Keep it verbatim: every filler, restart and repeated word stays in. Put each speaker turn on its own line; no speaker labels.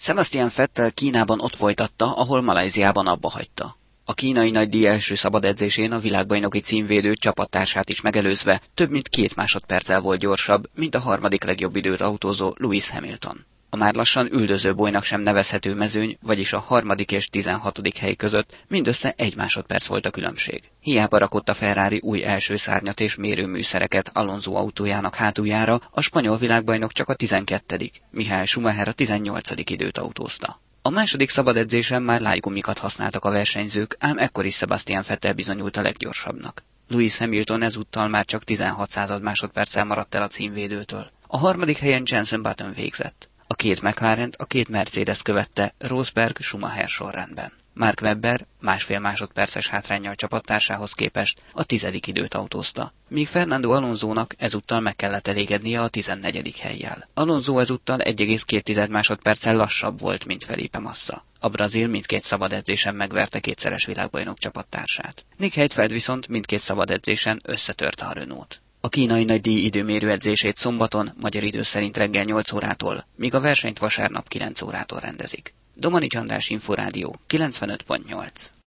Sebastian Vettel Kínában ott folytatta, ahol Malajziában abba hagyta. A kínai nagydíj első szabad edzésén a világbajnoki címvédő csapattársát is megelőzve több mint két másodperccel volt gyorsabb, mint a harmadik legjobb időt autózó Lewis Hamilton. A már lassan üldöző bolynak sem nevezhető mezőny, vagyis a harmadik és tizenhatodik hely között mindössze egy másodperc volt a különbség. Hiába rakott a Ferrari új első szárnyat és mérőműszereket Alonso autójának hátuljára, a spanyol világbajnok csak a tizenkettedik Michael Schumacher a tizennyolcadik időt autózta. A második szabad edzésen már lágygumikat használtak a versenyzők, ám ekkor is Sebastian Vettel bizonyult a leggyorsabbnak. Lewis Hamilton ezúttal már csak tizenhat század másodperccel maradt el a címvédőtől. A harmadik helyen Jenson Button végzett. A két McLarent, a két Mercedes követte Rosberg Schumacher sorrendben. Mark Webber másfél másodperces hátránnyal csapattársához képest a tizedik időt autózta, míg Fernando Alonsónak ezúttal meg kellett elégednie a tizennegyedik hellyel. Alonso ezúttal egy egész két másodperccel lassabb volt, mint Felipe Massa. A brazil mindkét szabad edzésen megverte kétszeres világbajnok csapattársát. Nick Heidfeld viszont mindkét szabad edzésen összetörte a Renault. A kínai nagydíj időmérő edzését szombaton, magyar idő szerint reggel nyolc órától, míg a versenyt vasárnap kilenc órától rendezik. Domanics András Inforádió kilencvenöt pont nyolc.